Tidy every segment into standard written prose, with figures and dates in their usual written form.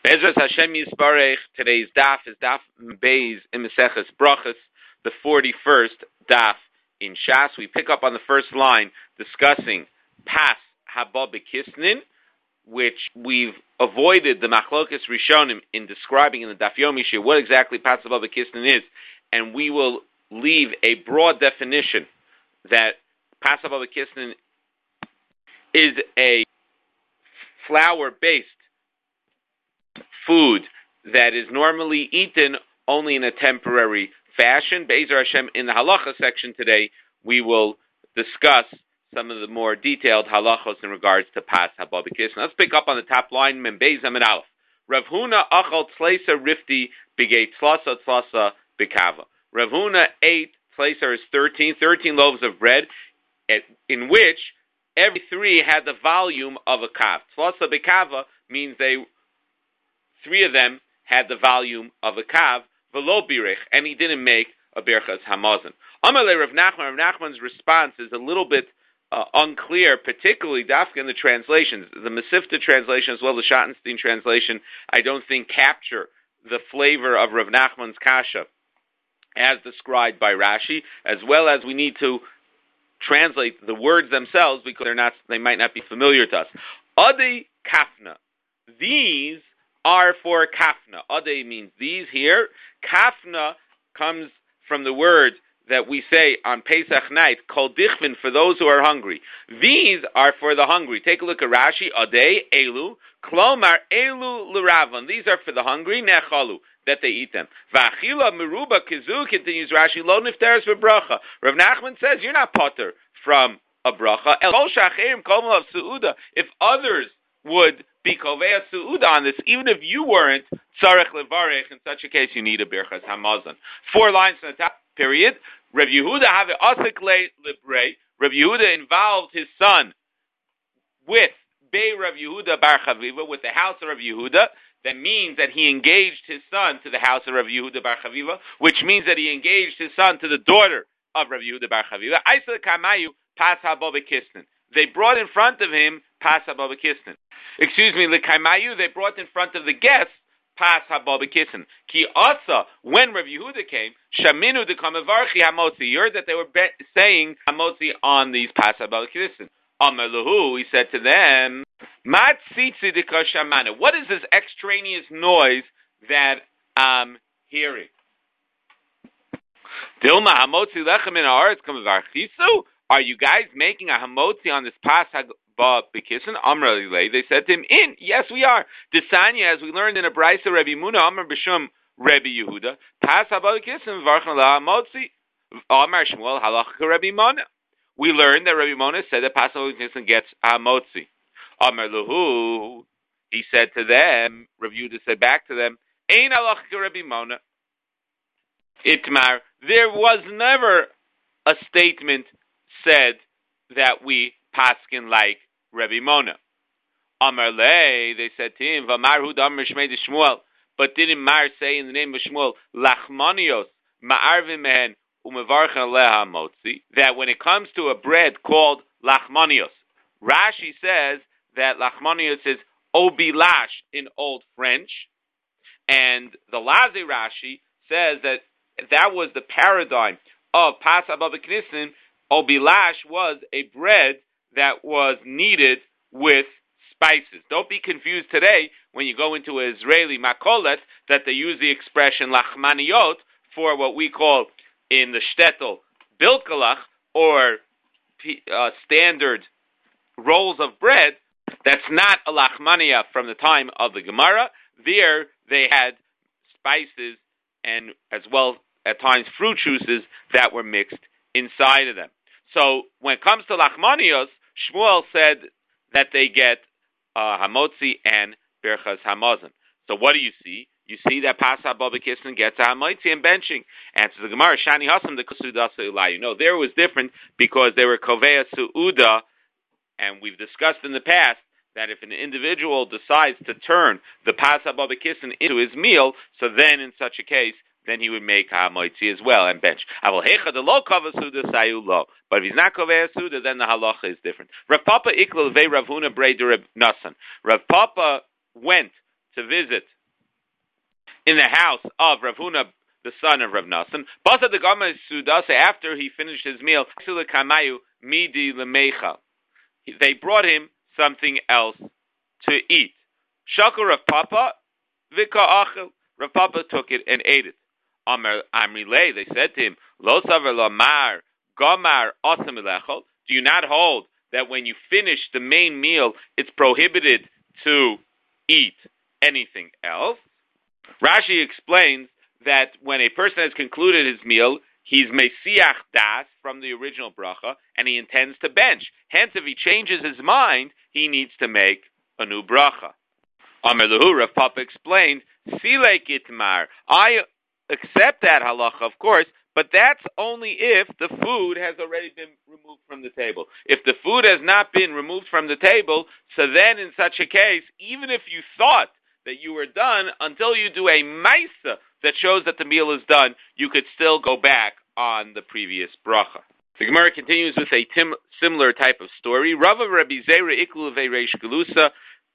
Bezras Hashem Yisbarech. Today's daf is daf Beis in Maseches Brachos, the 41st daf in Shas. We pick up on the first line discussing Pas Haba B'Kisnin, which we've avoided the Machlokes Rishonim in describing in the Daf Yomi Shir what exactly Pas Haba B'Kisnin is, and we will leave a broad definition that Pas Haba B'Kisnin is a flour-based food that is normally eaten only in a temporary fashion. Be'ezer Hashem, in the halacha section today, we will discuss some of the more detailed halachos in regards to Pas Haba B'Kisnin. Let's pick up on the top line, Mem Beis Amid Aleph. Rav Huna achal tzleisa rifti b'gei tzlasa b'kava. Rav Huna ate, tzleisa is 13 loaves of bread, in which every three had the volume of a kav. Tzlasa b'kava means three of them had the volume of a kav, v'lo birich, and he didn't make a birchas hamazon. Amalei Rav Nachman. Rav Nachman's response is a little bit unclear, particularly dafka in the translations. The Mesivta translation as well as the Schottenstein translation, I don't think capture the flavor of Rav Nachman's kasha as described by Rashi, as well as we need to translate the words themselves because they might not be familiar to us. Adi kafna. These are for kafna. Ade means these here. Kafna comes from the word that we say on Pesach night, kol dichvin, for those who are hungry. These are for the hungry. Take a look at Rashi. Ade, elu, klomar, elu, l'ravon. These are for the hungry, nechalu, that they eat them. V'achila meruba kizu, continues Rashi, lo nifteres v'bracha. Rav Nachman says, you're not potter from a bracha. El kol shacherim kol of su'uda. If others would be kovea su'uda on this, even if you weren't, tzarech levarech, in such a case you need a birchas hamazon. 4 lines from the top, period. Rav Yehuda have asik lebrei. Rav Yehuda involved his son with Bei Rav Yehuda bar Chaviva, with the house of Rav Yehuda. That means that he engaged his son to the house of Rav Yehuda bar Chaviva, which means that he engaged his son to the daughter of Rav Yehuda bar Chaviva. Aisa kamayu pas haba b'kisnin. They brought in front of him pas haba b'kisnin. Excuse me, lekaimayu, they brought in front of the guests pas haba b'kisnin. Ki asa, when Rav Yehuda came, shaminu dekamevarchi hamotzi. You heard that they were saying hamotzi on these pas haba b'kisnin. Amar lahu, he said to them, mat tzitzi dekashamana. What is this extraneous noise that I'm hearing? Dilma hamotzi lechem in haaretz kamevarchisu. Are you guys making a hamotzi on this pas haba b'kisnin? Amar lilei. They said to him, yes, we are. Desanya, as we learned in a brayso, Rabbi Muna, Amar b'shum Rabbi Yehuda, pas haba b'kisnin v'archan la hamotzi. Amar Shmuel halacha Rabbi Mona. We learned that Rabbi Mona said that pas haba b'kisnin gets hamotzi. Amar lahu. He said to them, Rabbi Yehuda said back to them, ein halacha Rabbi Mona. Itmar, there was never a statement said that we paskin like Rabbi Mona. Amar lei, they said to him, V'amar hu damar shmei de Shmuel, but didn't Mar say in the name of Shmuel, Lachmanios ma'arvim mehen umevarchen aleha motzi, that when it comes to a bread called Lachmanios, Rashi says that Lachmanios is obilash in Old French, and the Lazi Rashi says that that was the paradigm of Pas Haba B'Knisnin. Obilash was a bread that was kneaded with spices. Don't be confused today when you go into an Israeli makolet that they use the expression lachmaniot for what we call in the shtetl bilkalach, or standard rolls of bread. That's not a lachmania from the time of the Gemara. There they had spices and as well at times fruit juices that were mixed inside of them. So when it comes to lachmanios, Shmuel said that they get hamotzi and birchas hamazon. So what do you see? You see that pas haba b'kisnin gets a hamotzi and benching. Answers the Gemara, shani hasam de kusuda se'ulayu. No, there was different because they were kovea su'uda, and we've discussed in the past that if an individual decides to turn the pas haba b'kisnin into his meal, so then in such a case, then he would make ha'moitzi as well and bench. But if he's not kovei suda, then the halacha is different. Rav Papa iklal ve Rav Huna brei de Reb Nasan. Rav Papa went to visit in the house of Rav Huna, the son of Rav Nassan. Basa de Gama Sudasa, after he finished his meal, midi lemecha. They brought him something else to eat. Shakur Rav Papa, vika achel. Rav Papa took it and ate it. Amrile, they said to him, Lo saver lamar gamar asam elechol. Do you not hold that when you finish the main meal, it's prohibited to eat anything else? Rashi explains that when a person has concluded his meal, he's mesiach das from the original bracha, and he intends to bench. Hence, if he changes his mind, he needs to make a new bracha. Amar Lahu, Rav Papa explained, Silek itmar. I accept that halacha, of course, but that's only if the food has already been removed from the table. If the food has not been removed from the table, so then in such a case, even if you thought that you were done, until you do a maisa that shows that the meal is done, you could still go back on the previous bracha. The Gemara continues with a similar type of story. Rava Rabbi Zera Iklu Reish Galusa.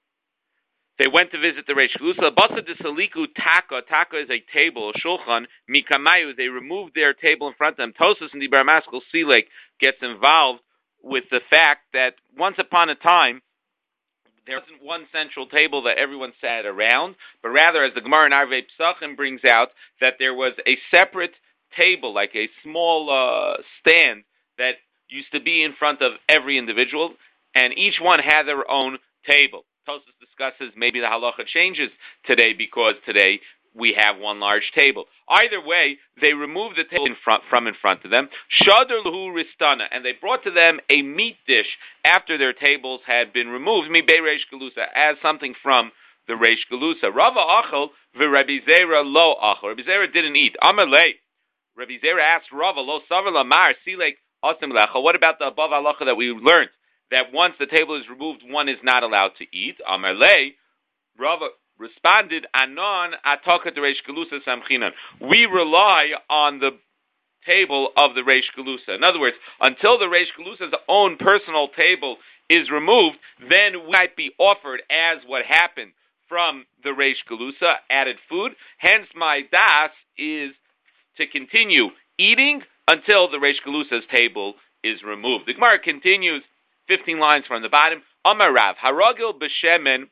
They went to visit the Reish Galusa. Basa de Saliku Taka. Taka is a table, a shulchan. Mikamayu. They removed their table in front of them. Tosas and the Baramaskal Silek gets involved with the fact that once upon a time, there wasn't one central table that everyone sat around, but rather, as the Gemara in Arvei Psachim brings out, that there was a separate table, like a small stand, that used to be in front of every individual, and each one had their own table. Tosas discusses maybe the halacha changes today because today we have one large table. Either way, they removed the table from in front of them. Shadar lahu ristana, and they brought to them a meat dish after their tables had been removed. Mi be reish galusa, as something from the reish galusa. Rava achel v'Rabbi Zera lo achel. Rabbi Zera didn't eat. Amar lei. Rabbi Zera asked Rava lo savar lamar silek asim lecha. What about the above halacha that we learned that once the table is removed, one is not allowed to eat? Amar lei. Rava responded, Anon ataka de Reish Galusa samchinan. We rely on the table of the Reish Galusa. In other words, until the Reish Galusa's own personal table is removed, then we might be offered as what happened from the Reish Galusa, added food. Hence, my das is to continue eating until the Reish Galusa's table is removed. The Gemara continues, 15 lines from the bottom. Amar Rav, haragil b'shemen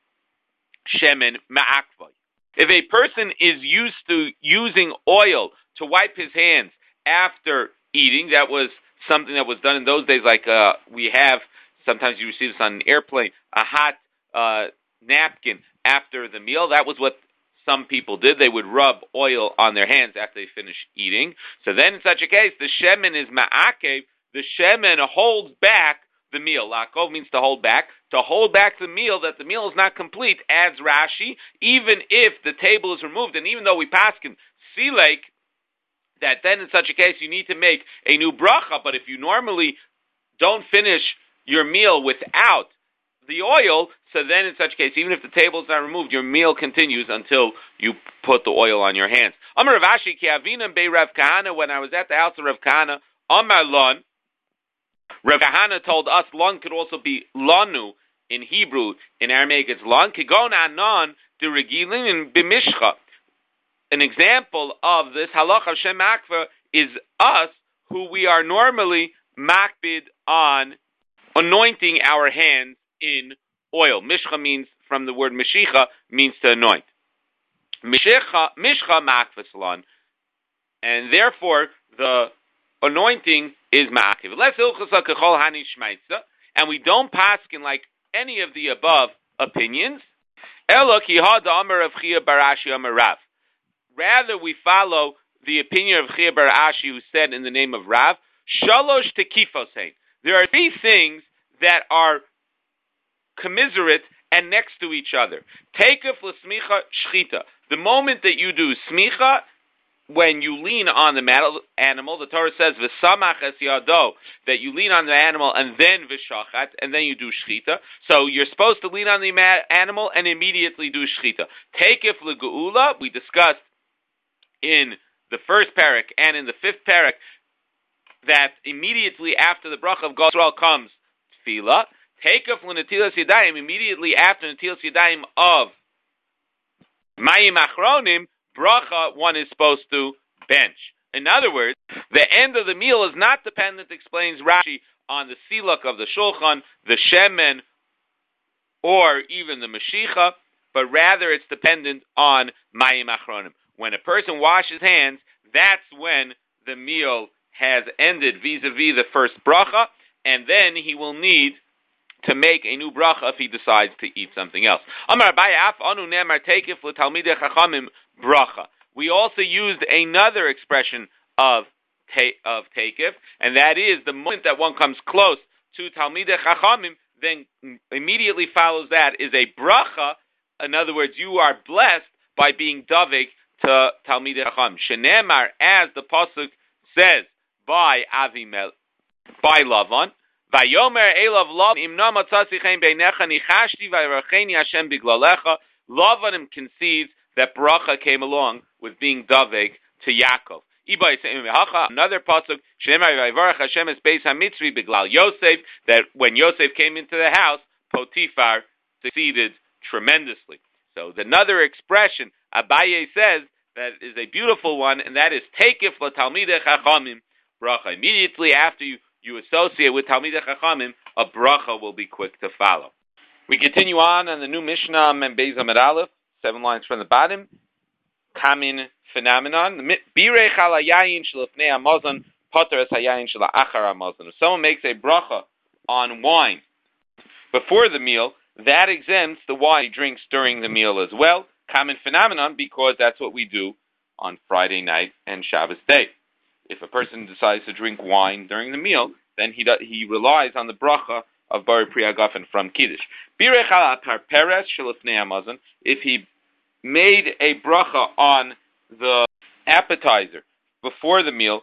shemen ma'akvay. If a person is used to using oil to wipe his hands after eating, that was something that was done in those days, like we have, sometimes you receive this on an airplane, a hot napkin after the meal. That was what some people did. They would rub oil on their hands after they finished eating. So then in such a case, the shemen is ma'akev. The shemen holds back the meal. Lakov means to hold back. To hold back the meal, that the meal is not complete, adds Rashi, even if the table is removed, and even though we paskin silek, that then in such a case you need to make a new bracha, but if you normally don't finish your meal without the oil, so then in such a case, even if the table is not removed, your meal continues until you put the oil on your hands. Amar Rav Ashi ki avinam bei Rav Kahana, when I was at the house of Rav Kahana, Amar Lon, Rav Kahana told us, lon could also be lanu in Hebrew. In Aramaic, it's lon. Kigon anon de regilin in bimishcha. An example of this halacha of Shem Akva is us, who we are normally makbid on anointing our hands in oil. Mishcha means, from the word mishicha, means to anoint. Mishcha makvas lon. And therefore, the anointing is ma'akiv. And we don't paskin like any of the above opinions. Rather, we follow the opinion of Chia bar Ashi, who said in the name of Rav, Shalosh tekifosein. There are three things that are commiserate and next to each other. Teikef l'smicha shchita. The moment that you do smicha, when you lean on the animal, the Torah says v'samach es yado, that you lean on the animal and then v'shachat, and then you do shchita. So you're supposed to lean on the animal and immediately do shchita. Teikef l'geula, we discussed in the first parak and in the fifth parak that immediately after the bracha of Gosral comes tefillah. Teikef l'netilas yadayim, immediately after netilas yadayim of mayim achronim, bracha one is supposed to bench. In other words, the end of the meal is not dependent, explains Rashi, on the siluk of the shulchan, the shemen, or even the mashicha, but rather it's dependent on mayim achronim. When a person washes hands, that's when the meal has ended vis-a-vis the first bracha, and then he will need to make a new bracha if he decides to eat something else. Amar Abaye af anu nemar teikif l'talmidei chachamim bracha. We also used another expression of teikif, and that is the moment that one comes close to talmidei chachamim, then immediately follows that is a bracha. In other words, you are blessed by being davik to talmidei chachamim. Shenemar, as the pasuk says by Lavan. Vayomer elav Lavan imna matzasi chen beinecha nichashti vayiracheni Hashem biglalecha. Lavan concedes that bracha came along with being davek to Yaakov. Another pasuk, Shemar vayvarach Hashem es beis hamitzri biglal Yosef, that when Yosef came into the house, Potiphar succeeded tremendously. So another expression, Abaye says, that is a beautiful one, and that is teikif l'talmidei chachamim bracha. Immediately after you associate with Talmidei Chachamim, a bracha will be quick to follow. We continue on the new Mishnah, Membeis Amud Aleph, 7 lines from the bottom. Common phenomenon. Birei chal hayayin shelifnei hamazon, poter es hayayin shela'achar hamazon. If someone makes a bracha on wine before the meal, that exempts the wine he drinks during the meal as well. Common phenomenon, because that's what we do on Friday night and Shabbos day. If a person decides to drink wine during the meal, then he relies on the bracha of Bari Pri Hagafen from Kiddush. If he made a bracha on the appetizer before the meal,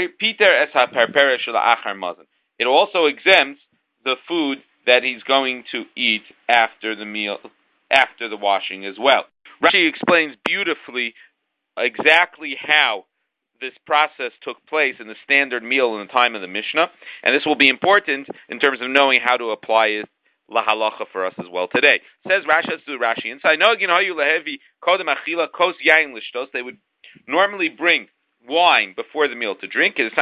it also exempts the food that he's going to eat after the meal, after the washing as well. Rashi explains beautifully exactly how this process took place in the standard meal in the time of the Mishnah, and this will be important in terms of knowing how to apply it la halacha for us as well today. Says Rashi inside, they would normally bring wine before the meal to drink. And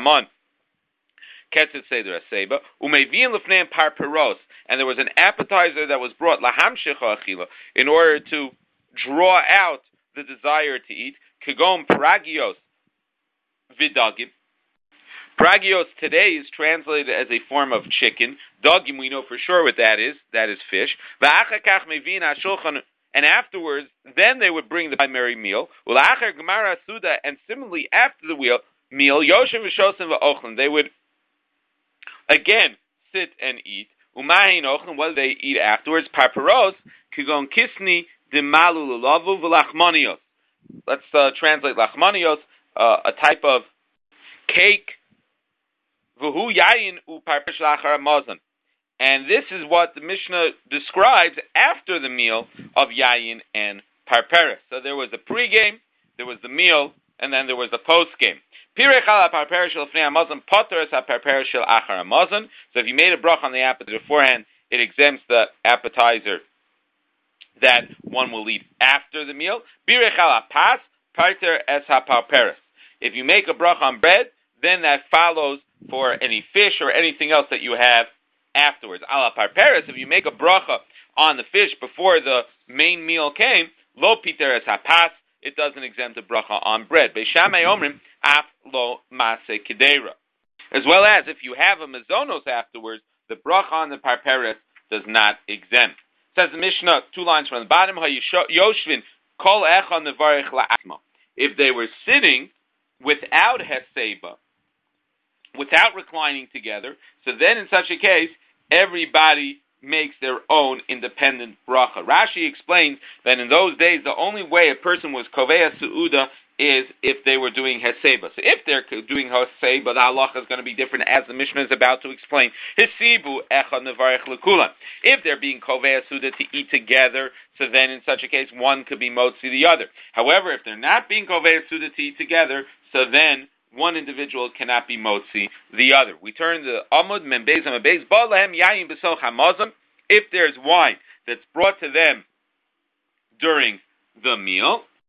there was an appetizer that was brought in order to draw out the desire to eat. Kagom pragios vidagim. Pragios today is translated as a form of chicken. Dagim, we know for sure what that is. That is fish. And afterwards, then they would bring the primary meal. And similarly, after the meal, Yoshim v'shosim v'ochlim, they would again sit and eat. Umahin ochlim, what do they eat afterwards? Parparos, kigon kisni dimalu lulavu v'lachmanios. Let's translate lachmanios, a type of cake. V'hu yayin u'parpesh lachar hamazon. And this is what the Mishnah describes after the meal of yayin and parperes. So there was a pre-game, there was the meal, and then there was the post-game. So if you made a brach on the appetizer beforehand, it exempts the appetizer that one will eat after the meal. If you make a brach on bread, then that follows for any fish or anything else that you have afterwards. Ala parperes, if you make a bracha on the fish before the main meal came, lo piter es hapas, it doesn't exempt the bracha on bread. Beishamei omrim af lo mase kedera. As well as if you have a mazonos afterwards, the bracha on the parperes does not exempt. Says the Mishnah, 2 lines from the bottom, Yoshvin kol echa nevarich la'asma. If they were sitting without heseba, without reclining together, so then in such a case, everybody makes their own independent bracha. Rashi explains that in those days, the only way a person was kovea su'uda is if they were doing heseba. So if they're doing heseba, the halacha is going to be different, as the Mishnah is about to explain. Hesibu echa nevarech lekulam. If they're being kovea su'uda to eat together, so then in such a case, one could be motzi the other. However, if they're not being kovea su'uda to eat together, so then one individual cannot be motzi the other. We turn to Amud Membeis Amabez Balahem Yayin B'Soch Hamazon. If there's wine that's brought to them during the meal,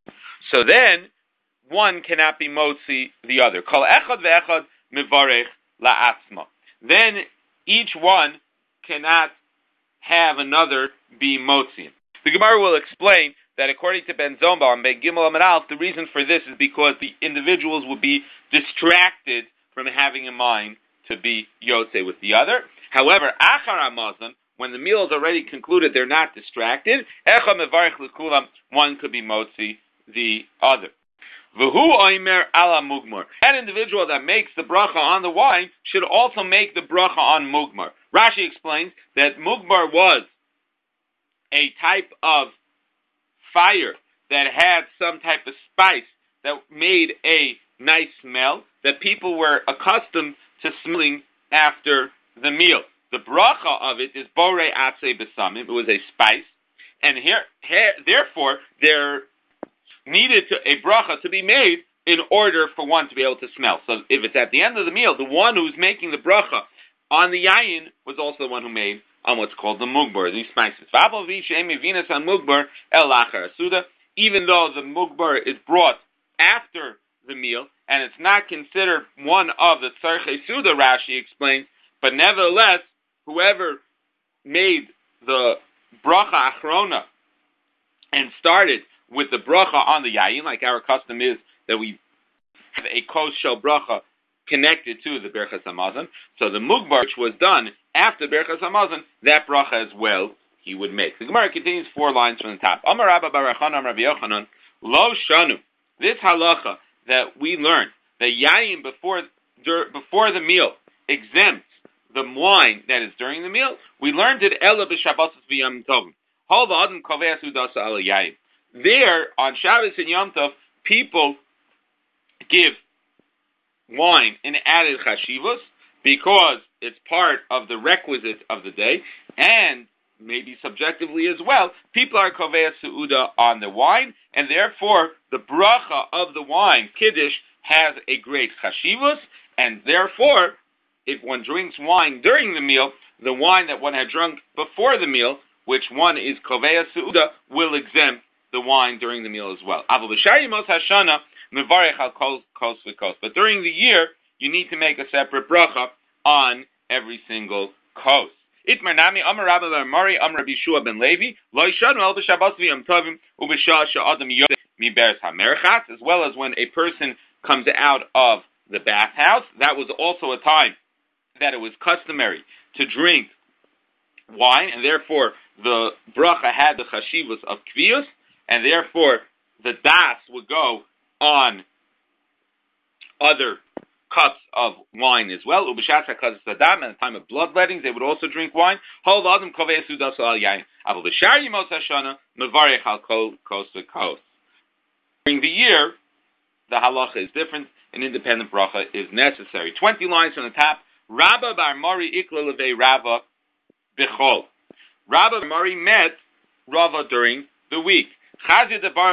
So then, one cannot be motzi the other. Kol echad ve'echad mivarech la'atzma. Then each one cannot have another be motzi. The Gemara will explain that according to Ben Zomba and Ben Gimel Amud Aleph, the reason for this is because the individuals will be distracted from having in mind to be Yotze with the other. However, Achar HaMazon, when the meal is already concluded, they're not distracted. Echad mevarech l'kulam, one could be motzi the other. V'hu oimer ala mugmar. That individual that makes the bracha on the wine should also make the bracha on mugmar. Rashi explains that mugmar was a type of fire that had some type of spice that made a nice smell that people were accustomed to smelling after the meal. The bracha of it is borei atzei besamim. It was a spice, and therefore there needed a bracha to be made in order for one to be able to smell. So if it's at the end of the meal, the one who's making the bracha on the yayin was also the one who made on what's called the mugbar, these spices. Even though the mugbar is brought after the meal, and it's not considered one of the tzarchei suda, Rashi explains, but nevertheless, whoever made the bracha achrona and started with the bracha on the yayin, like our custom is that we have a kos shel bracha connected to the Berachas Hamazon. So the mugbar, which was done after Berachas Hamazon, that bracha as well he would make. The Gemara continues 4 lines from the top. Amar Rabba bar Yochanan, Rabbi Yochanan, lo shanu. This halacha that we learned, that yayin before the meal exempts the wine that is during the meal, we learned it ela b'Shabbosos v'Yom Tovim. Hol v'adam kovei sudasa ala yayin. There, on Shabbos and Yom Tov, people give wine an added chashivos because it's part of the requisite of the day, and maybe subjectively as well, people are kovei su'uda on the wine, and therefore the bracha of the wine, kiddush, has a great chashivos, and therefore, if one drinks wine during the meal, the wine that one had drunk before the meal, which one is kovei su'uda, will exempt the wine during the meal as well. But during the year, you need to make a separate bracha on every single kos. As well as when a person comes out of the bathhouse, that was also a time that it was customary to drink wine, and therefore the bracha had the chashivos of kviyos, and therefore the das would go on other cups of wine as well. Ubishat HaKazas Adam, at the time of bloodlettings, they would also drink wine. During the year, the halacha is different. An independent bracha is necessary. 20 lines from the top. Rabba bar Mari ikla levei Rabba b'chol. Rabba bar Mari met Rava during the week. And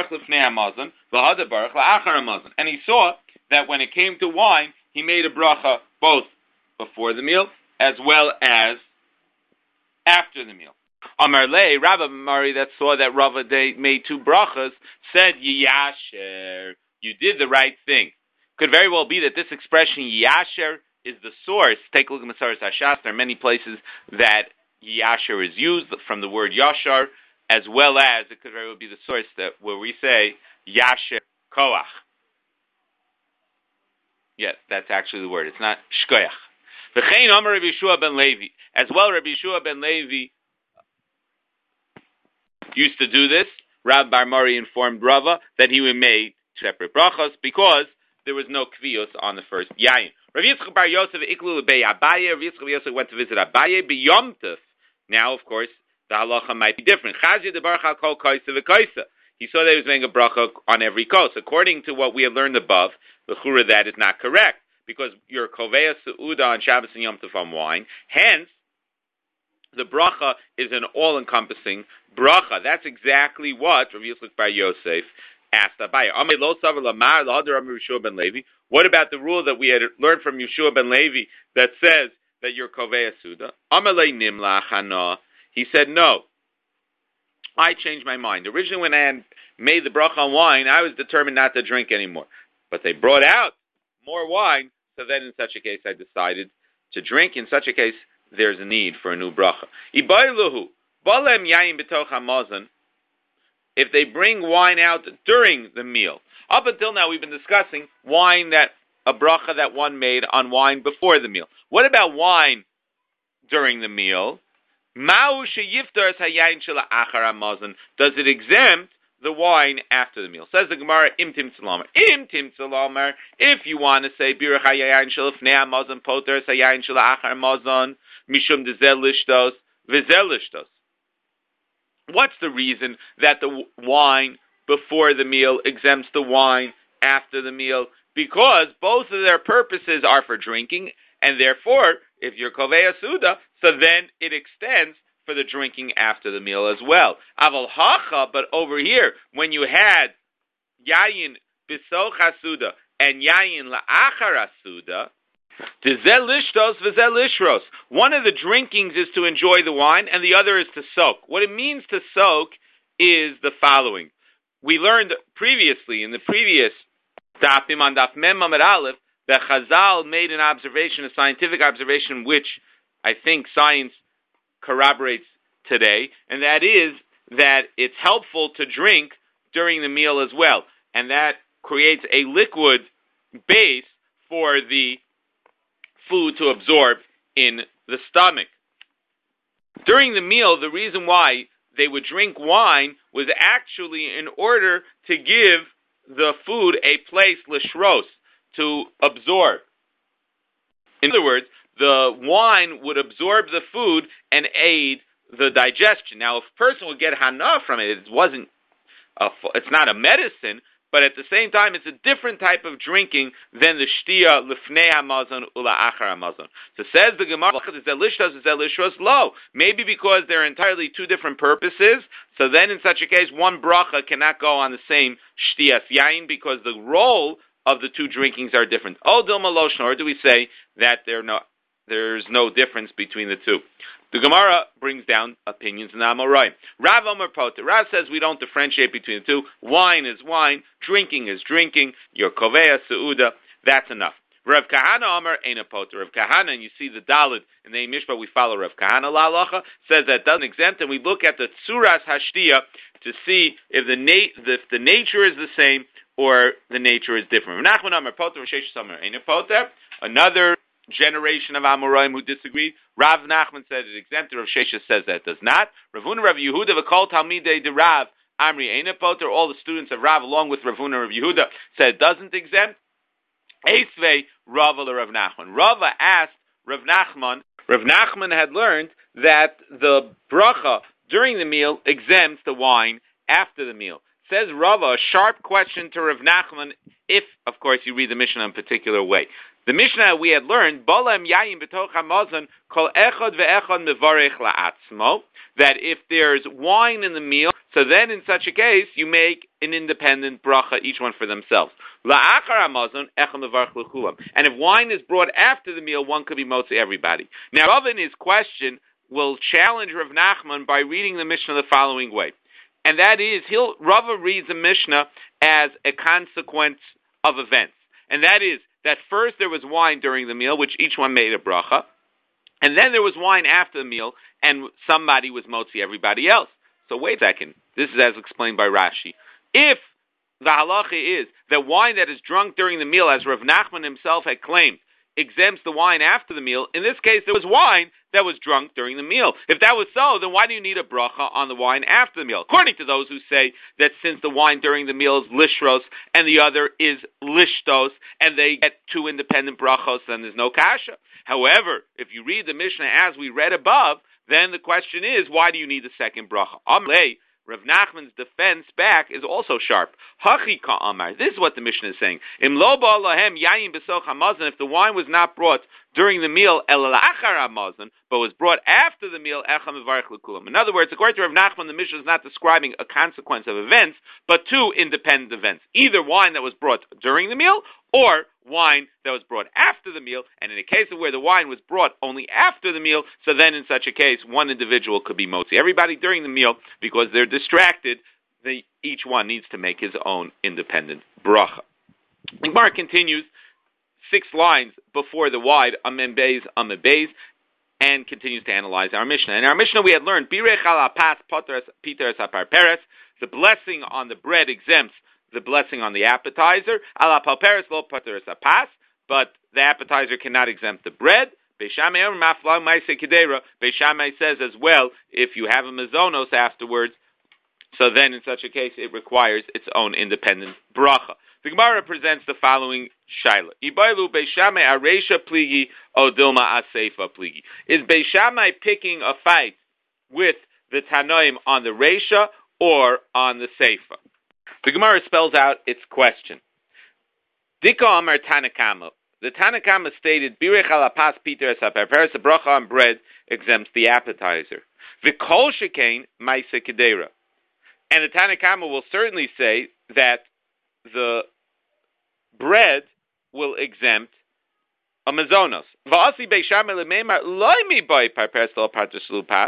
he saw that when it came to wine, he made a bracha both before the meal as well as after the meal. Amar lei, Rabba Mari that saw that Rava made 2 brachas said, Yasher, you did the right thing. Could very well be that this expression Yasher is the source. Take a look at Masaras Hashas. There are many places that Yasher is used from the word Yashar, as well as it could very well be the source that where we say Yasher Koach. Yes, that's actually the word. It's not Shkoyach. V'chein Amar Rabbi Yeshua ben Levi. As well, Rabbi Yeshua ben Levi used to do this. Rabbi Bar Mari informed Rava that he would make separate brachos because there was no kviyos on the first yayin. Rabbi Yitzchak bar Yosef iklu lebei Abaye. Rabbi Yitzchak bar Yosef went to visit Abaye b'Yom Tov. Now, of course, the halacha might be different. Chazia de barcha kol koisa v'koisa. He saw that he was making a bracha on every kos. According to what we had learned above, the chura that is not correct because you're koveya seuda on Shabbos and Yom Tov on wine. Hence, the bracha is an all-encompassing bracha. That's exactly what Rabbi Yitzchak bar Yosef asked Abaye. What about the rule that we had learned from Yeshua ben Levi that says that you're koveya suda? He said, no. I changed my mind. Originally, when I had made the bracha on wine, I was determined not to drink anymore. But they brought out more wine, so then in such a case I decided to drink. In such a case, there's a need for a new bracha. Ibailuhu, balem yayin b'toch hamazon, if they bring wine out during the meal. Up until now, we've been discussing wine a bracha that one made on wine before the meal. What about wine during the meal? Ma'u sheyiftar hayayin shela achar hamazon. Does it exempt the wine after the meal? Says the Gemara, im timtzal omer. Im timtzal omer. If you want to say birach hayayin shela fnei hamazon poter hayayin shela achar hamazon mishum dezel lishtos v'zel lishtos. What's the reason that the wine before the meal exempts the wine after the meal? Because both of their purposes are for drinking, and therefore, if you're kovei suda, so then it extends for the drinking after the meal as well. Aval hacha, but over here, when you had yayin bisoch hasuda and yayin la'achar hasuda, one of the drinkings is to enjoy the wine, and the other is to soak. What it means to soak is the following. We learned previously, in the previous dafim on daf mem amud aleph, that Chazal made an observation, a scientific observation, which I think science corroborates today, and that is that it's helpful to drink during the meal as well. And that creates a liquid base for the food to absorb in the stomach. During the meal, the reason why they would drink wine was actually in order to give the food a place, lishros, to absorb. In other words, the wine would absorb the food and aid the digestion. Now, if a person would get hana from it, it's not a medicine, but at the same time, it's a different type of drinking than the shtia lifnei hamazon ula achar hamazon. So says the Gemara, lo. Maybe because they're entirely two different purposes, so then in such a case, one bracha cannot go on the same shtias yain because the role of the two drinkings are different. O dilma loshna, or do we say that there's no difference between the two? The Gemara brings down opinions in the Amoraim. Rav Omer Poter. Rav says we don't differentiate between the two. Wine is wine. Drinking is drinking. Your Kovea Seuda. That's enough. Rav Kahana Omer ain't a Poter. Rav Kahana, and you see the Dalit in the Mishpah, we follow Rav Kahana La Halacha, says that doesn't exempt, and we look at the Tzuras Hashtiya to see if the nature is the same or the nature is different. Rav Nachman Omer Poter. Rav Sheshes Omer ain't a Poter. Another generation of Amoraim who disagreed. Rav Nachman said it exempted. Rav Sheshes says that it does not. Rav Huna, Rav Yehuda, v'kol talmidei de Rav Amri Eina Poter. All the students of Rav, along with Rav Huna, Rav Yehuda, said it doesn't exempt. Eisvei Rava le Rav Nachman. Rava asked Rav Nachman. Rav Nachman had learned that the bracha during the meal exempts the wine after the meal. Says Rava, a sharp question to Rav Nachman, if, of course, you read the Mishnah in a particular way. The Mishnah we had learned, Bolem Yayin B'toch HaMazon Kol Echad Ve'echad Mevarech La'atzmo, that if there's wine in the meal, so then in such a case, you make an independent bracha, each one for themselves. La'achar HaMazon Echad Mevarech L'chulam. And if wine is brought after the meal, one could be mostly everybody. Now, Rav in his question will challenge Rav Nachman by reading the Mishnah the following way. And that is, Rava reads the Mishnah as a consequence of events. And that is, that first there was wine during the meal, which each one made a bracha, and then there was wine after the meal, and somebody was motzi everybody else. So wait a second. This is as explained by Rashi. If the halacha is that wine that is drunk during the meal, as Rav Nachman himself had claimed, exempts the wine after the meal, in this case there was wine that was drunk during the meal. If that was so, then why do you need a bracha on the wine after the meal? According to those who say that since the wine during the meal is lishros and the other is lishtos, and they get two independent brachos, then there's no kasha. However, if you read the Mishnah as we read above, then the question is, why do you need the second bracha? Amrei, Rav Nachman's defense back is also sharp. Hachika Amar. This is what the Mishnah is saying. Im lo ba'alahem yayin b'soch hamazon. If the wine was not brought during the meal, el la'achar hamazon, but was brought after the meal, echam mevarech l'kulam. In other words, according to Rav Nachman, the Mishnah is not describing a consequence of events, but two independent events. Either wine that was brought during the meal, or wine that was brought after the meal. And in a case of where the wine was brought only after the meal, so then in such a case, one individual could be motzi everybody during the meal because they're distracted each one needs to make his own independent bracha. The Gemara continues 6 lines before the wide Amen Beis, and continues to analyze our Mishnah. In our Mishnah, we had learned Birech ala pas piteres aparperes. The blessing on the bread exempts the blessing on the appetizer. Ala palperes lo piteres apas, but the appetizer cannot exempt the bread. Beis Shammai says as well, if you have a mazonos afterwards, so then in such a case it requires its own independent bracha. The Gemara presents the following shaila: Ibailu Beis Shammai areisha pligi o dilma aseifa pligi. Is Beis Shammai picking a fight with the Tanoim on the reisha or on the seifa? The Gemara spells out its question. Dika Amar Tanakama. The Tanakama stated, Birech ala pas piteres haperperes, the bracha on bread exempts the appetizer. V'kol shekain ma'aseh kedera. And the Tanakama will certainly say that the bread will exempt a mazonos. V'asi Beis Shammai lemeimar loy mi boi parperes lo partes lupas.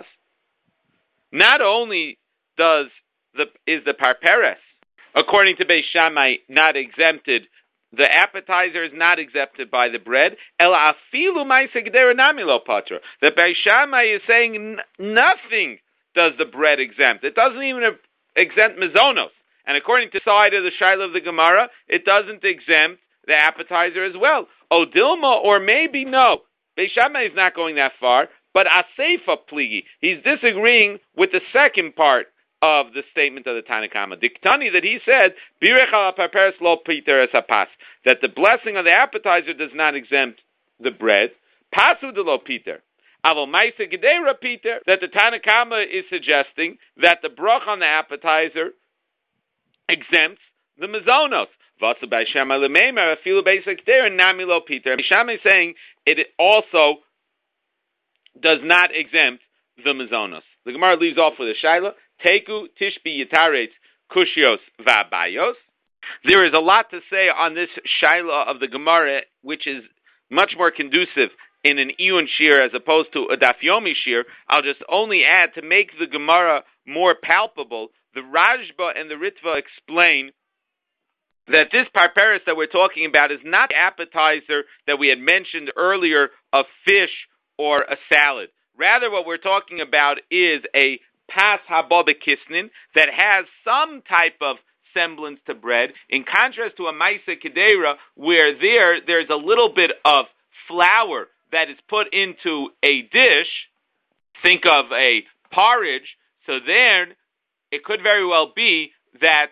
Not only is the parperes, according to Beis Shammai, not exempted, the appetizer is not exempted by the bread. El afilu ma'aseh kedera nami lo patra. The Beis Shammai is saying nothing does the bread exempt. It doesn't even exempt mazonos. And according to the side of the shaila of the Gemara, it doesn't exempt the appetizer as well. Odilma, or maybe no. Beis Shammai is not going that far, but aseifa pligi. He's disagreeing with the second part of the statement of the Tanakama. Diktani, that he said, Birech ala parperes lo piteres hapas, that the blessing of the appetizer does not exempt the bread. Pasu de lo piter. Avol ma'aseh kedera piter, that the Tanakama is suggesting that the bracha on the appetizer exempts the mazonos. Vasa Beis Shammai lemeimar afilu beis kedera nami lo piter. Beis Shammai is saying it also does not exempt the mazonos. The Gemara leaves off with a shaila. Teku tishbi yitaretz kushios va'bayos. There is a lot to say on this shaila of the Gemara, which is much more conducive in an Iyun shir as opposed to a Daf Yomi shir. I'll just only add, to make the Gemara more palpable, the Rajba and the Ritva explain that this parperes that we're talking about is not the appetizer that we had mentioned earlier of fish or a salad. Rather, what we're talking about is a pas haba bekisnin that has some type of semblance to bread, in contrast to a ma'aseh kedera, where there's a little bit of flour that is put into a dish. Think of a porridge. So then it could very well be that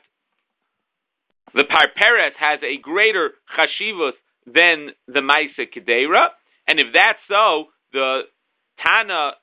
the parperes has a greater chashivus than the ma'aseh kedera, and if that's so, the Tana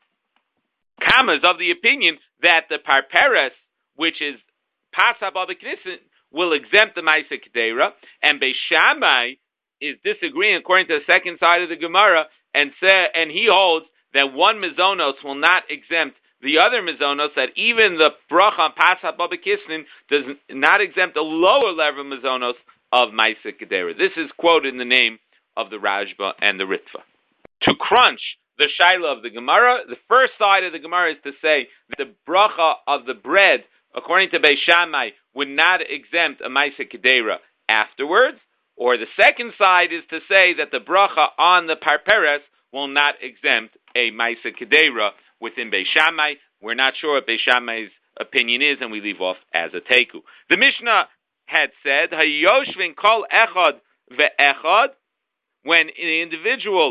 Kama is of the opinion that the parperes, which is pas haba bekisnin, will exempt the ma'aseh kedera, and Beis Shammai is disagreeing according to the second side of the Gemara, and he holds that one mazonos will not exempt the other mazonos, that even the bracha on pas haba bekisnin does not exempt the lower level mazonos of ma'aseh kedera. This is quoted in the name of the Rajba and the Ritva. To crunch the shaila of the Gemara, the first side of the Gemara is to say that the bracha of the bread, according to Beis Shammai, would not exempt a ma'aseh kedera afterwards. Or the second side is to say that the bracha on the parperes will not exempt a ma'aseh kedera within Beis Shammai. We're not sure what Beis Shammai's opinion is, and we leave off as a teku. The Mishnah had said, Hayoshvin kol echad ve'echad, when an individual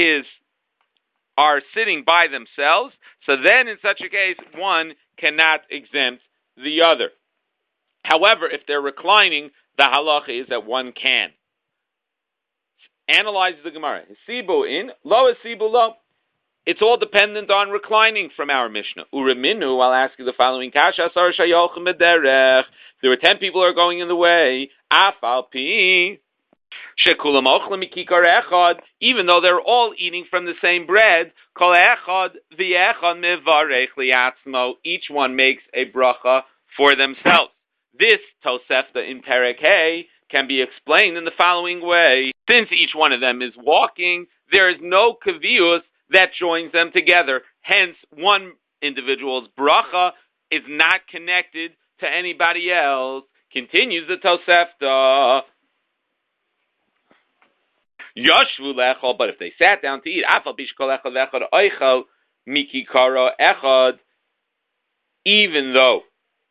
are sitting by themselves, so then in such a case, one cannot exempt the other. However, if they're reclining, the halacha is that one can. Analyze the Gemara. Hasibu in, lo hasibu lo. It's all dependent on reclining from our Mishnah. Uriminu, I'll ask you the following kasha, asar shayolchim b'derech. There were 10 people who are going in the way. Afal pi. Shekulam ochlim mikikar echad, even though they're all eating from the same bread, kol echad v'echad mevarech liatzmo, each one makes a bracha for themselves. This Tosefta in Perek Hey can be explained in the following way. Since each one of them is walking, there is no kavius that joins them together. Hence, one individual's bracha is not connected to anybody else. Continues the Tosefta. Yashvu lechol, but if they sat down to eat, afal bishkol echad vechad oichel mikikara echad, even though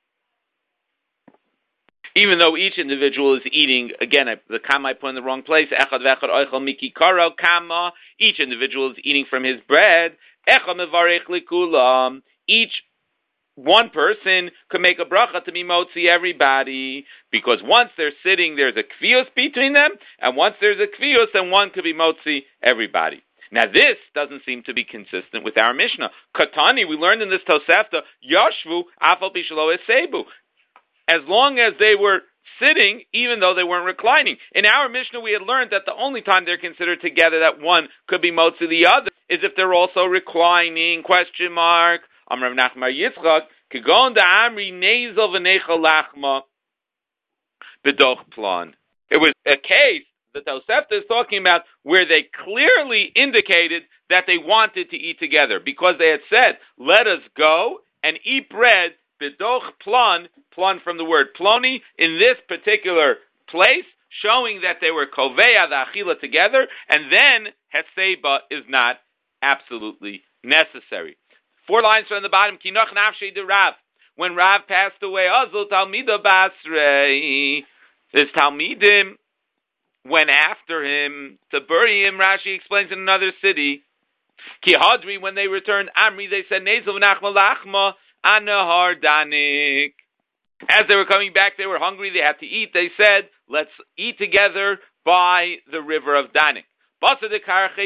each individual is eating, again, the kama I put in the wrong place, echad vechad oichel mikikara kama, each individual is eating from his bread, echad mevarech likulam, each one person could make a bracha to be motzi everybody, because once they're sitting, there's a kvius between them, and once there's a kvius, then one could be motzi everybody. Now this doesn't seem to be consistent with our Mishnah. Katani, we learned in this Tosefta, Yashvu afal bishalo esebu. As long as they were sitting, even though they weren't reclining. In our Mishnah, we had learned that the only time they're considered together that one could be motzi the other is if they're also reclining, question mark. Amrav Nachmar Yitzchak, Kegon da Amri Nezel v'Nechel Lachma B'doch Plan. It was a case that the Tosefta is talking about where they clearly indicated that they wanted to eat together because they had said, let us go and eat bread B'doch Plan, Plan from the word Ploni, in this particular place, showing that they were Koveya the Achila together, and then Heseba is not absolutely necessary. 4 lines from the bottom. Kinoch nafshei de Rav. When Rav passed away, Azul Talmida Basrei. His Talmidim went after him to bury him. Rashi explains in another city. Ki Hadri, when they returned, Amri, they said, Nezel v'nachma lachma anahar danik. As they were coming back, they were hungry. They had to eat. They said, let's eat together by the river of Danik. They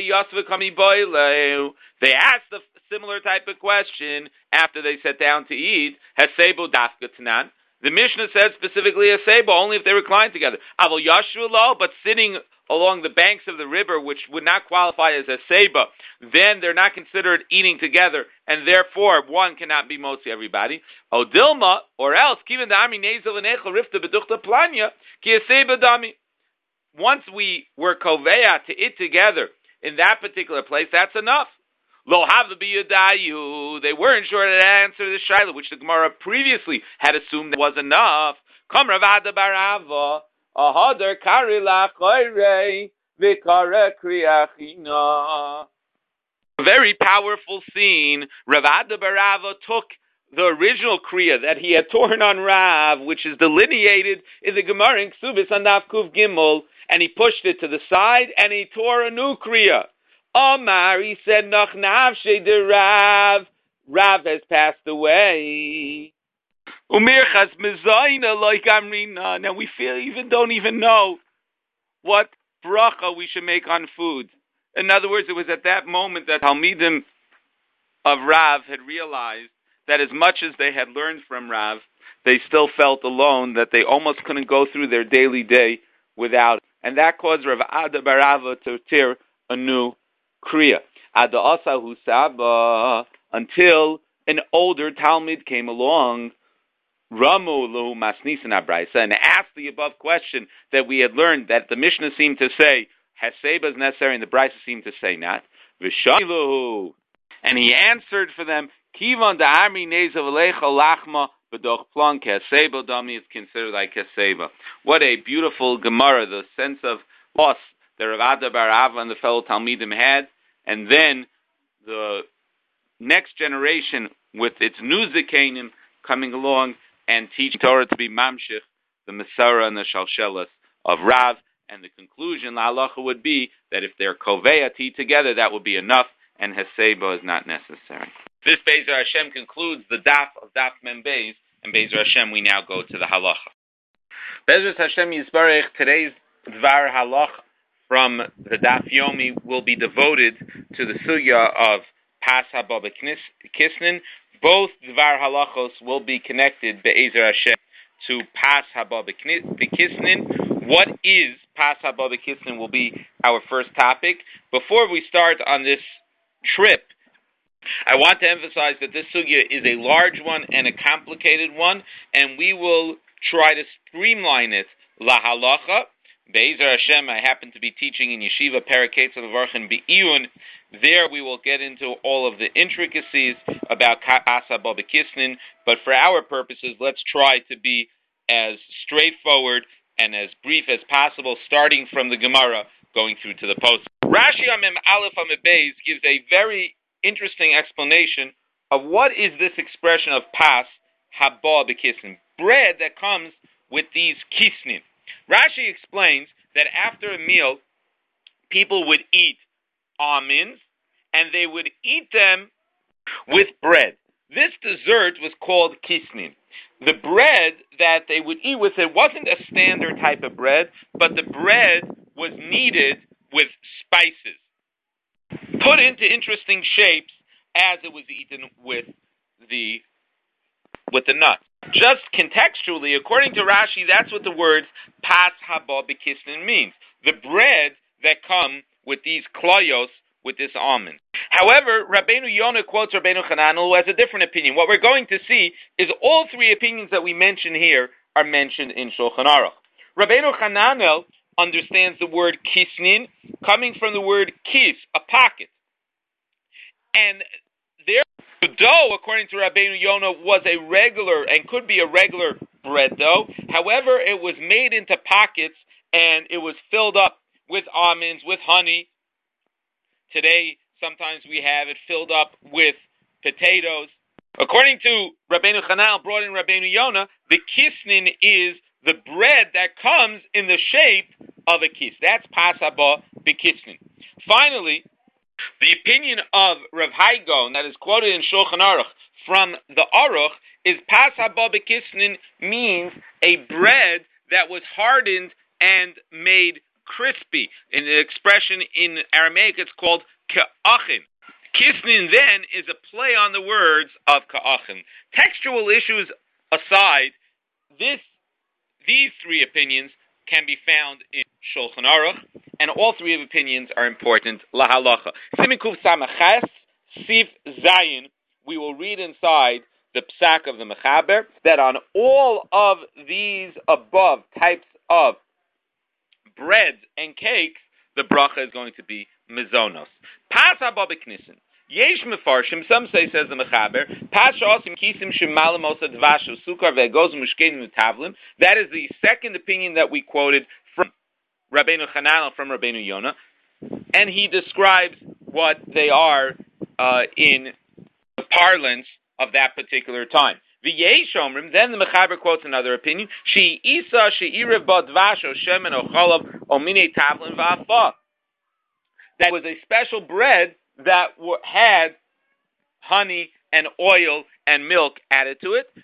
asked the similar type of question after they sat down to eat. Hasebo dafka tanan. The Mishnah said specifically hasebo only if they reclined together. Avol yashru lo, but sitting along the banks of the river, which would not qualify as haseba, then they're not considered eating together, and therefore one cannot be motzi everybody. Odilma, or else kiven dami nezel v'nechel rifta beduchta planya ki haseba dami. Once we were koveya to eat together in that particular place, that's enough. Lo have the biyadayu. They weren't sure to answer the shaila, which the Gemara previously had assumed that was enough. Come Ravada barava, ahadar karila choyrei v'kara kriachina. A very powerful scene. Ravada barava took the original kriya that he had torn on Rav, which is delineated in the Gemara in Ksubis on Daf Kuv Gimel, and he pushed it to the side, and he tore a new kriya. Omar, he said, Noch nafshe de Rav. Rav has passed away. Umirchas mezayna like Amrina. Now we don't even know what bracha we should make on food. In other words, it was at that moment that Talmidim of Rav had realized that as much as they had learned from Rav, they still felt alone, that they almost couldn't go through their daily day without it. And that caused Rav Ada Barava to tear a new kriya. Ada Asahu Saba, until an older Talmud came along, Ramu Lu Masnisan Abraisa, and asked the above question that we had learned, that the Mishnah seemed to say Haseba is necessary, and the Brisa seemed to say not. V'shamilu, and he answered for them, Kivan da'amri nezav alecha lachma b'doch plan keseba dami is considered like keseba. What a beautiful Gemara, the sense of loss that Rav Ada bar Ava and the fellow Talmidim had, and then the next generation with its new Zikanim coming along and teaching Torah to be mamshich, the Masara and the Shalshelas of Rav, and the conclusion, la halacha, would be that if they're Koveya together, that would be enough, and Haseba is not necessary. This Bezer Hashem concludes the daf of Daf Mem Beis, and Bezer Hashem we now go to the halacha. Bezer Hashem Yisbarech, today's Dvar halacha from the Daf Yomi will be devoted to the sugya of Pas Haba B'Kisnin. Both Dvar halachos will be connected Be'ezer Hashem to Pas Haba B'Kisnin. What is Pas Haba B'Kisnin will be our first topic. Before we start on this trip, I want to emphasize that this sugya is a large one and a complicated one, and we will try to streamline it la halacha Be'ezer Hashem, I happen to be teaching in Yeshiva Paraketz Levarchin Be'iyun. There we will get into all of the intricacies about Asa Babakisnin, but for our purposes, let's try to be as straightforward and as brief as possible, starting from the Gemara, going through to the post. Rashi Amim Aleph Amid Beis gives a very interesting explanation of what is this expression of pas haba b'kisnin, bread that comes with these kisnin. Rashi explains that after a meal, people would eat almonds, and they would eat them with bread. This dessert was called kisnin. The bread that they would eat with it wasn't a standard type of bread, but the bread was kneaded with spices, put into interesting shapes as it was eaten with the nuts. Just contextually, according to Rashi, that's what the words pas haba b'kisnin means. The bread that come with these kloyos, with this almond. However, Rabbeinu Yonah quotes Rabbeinu Hananel, who has a different opinion. What we're going to see is all three opinions that we mention here are mentioned in Shulchan Aruch. Rabbeinu Hananel understands the word kisnin coming from the word kis, a pocket. And there, the dough, according to Rabbeinu Yonah, was a regular and could be a regular bread dough. However, it was made into pockets and it was filled up with almonds, with honey. Today, sometimes we have it filled up with potatoes. According to Rabbeinu Hananel, brought in Rabbeinu Yonah, the kisnin is the bread that comes in the shape of a kis. That's pas haba b'kisnin. Finally, the opinion of Rav Hai Gaon that is quoted in Shulchan Aruch from the Aruch is pas haba b'kisnin means a bread that was hardened and made crispy. In the expression in Aramaic, it's called ka'achin. Kisnin then is a play on the words of ka'achin. Textual issues aside, these three opinions can be found in Shulchan Aruch, and all three of opinions are important. La halacha. Siman Kuf Samachas Sif Zayin. We will read inside the psak of the Mechaber that on all of these above types of breads and cakes, the bracha is going to be mezonos. Pas haba b'knissin. Yesh mefarshim, some say, says the Mechaber, pas sha'osim kisim shemalim osa dvash sukar ve'goz mushkein v'tavlim. That is the second opinion that we quoted from Rabbeinu Hananel, from Rabbeinu Yonah, and he describes what they are in the parlance of that particular time. V'yesh omrim, then the Mechaber quotes another opinion, she isa she'irev ba dvash o shemen o chalav o minei tavlim v'afa. That was a special bread that had honey and oil and milk added to it.